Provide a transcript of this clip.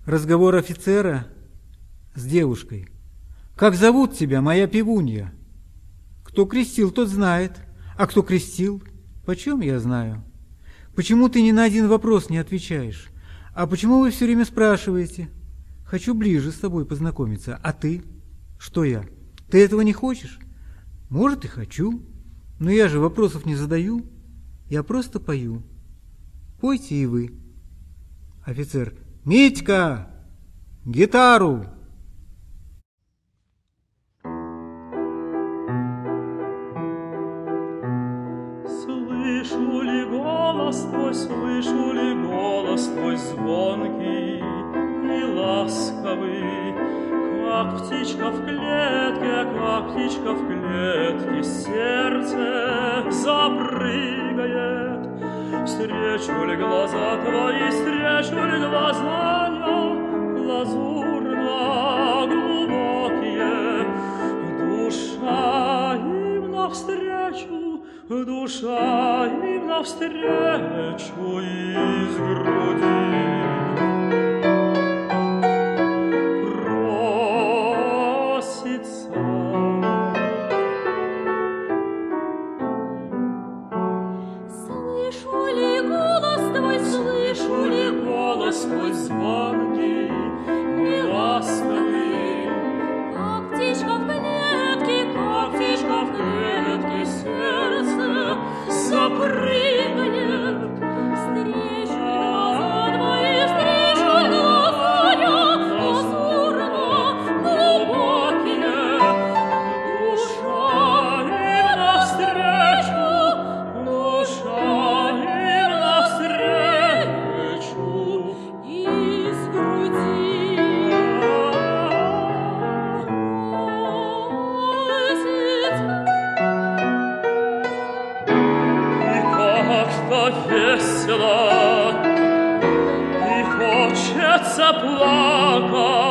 Разговор офицера с девушкой. «Как зовут тебя, моя пивунья?» «Кто крестил, тот знает. А кто крестил? Почем я знаю?» «Почему ты ни на один вопрос не отвечаешь? А почему вы все время спрашиваете?» «Хочу ближе с тобой познакомиться. А ты?» «Что я? Ты этого не хочешь?» «Может, и хочу. Но я же вопросов не задаю. Я просто пою. Пойте и вы». Офицер. «Митька! Гитару!» Слышу ли голос твой звонкий и ласковый, как птичка в клетке, сердце запрыгает. Встречу ли глаза твои, лазурно-глубокие, душа им навстречу из груди. Слышу ли голос твой звонкий и ласковый, как птичка в клетке, сердце запрыгает. Встречу глаза твои, лазурно-глубокие, душа им навстречу из груди. И как-то весело, и хочется плакать.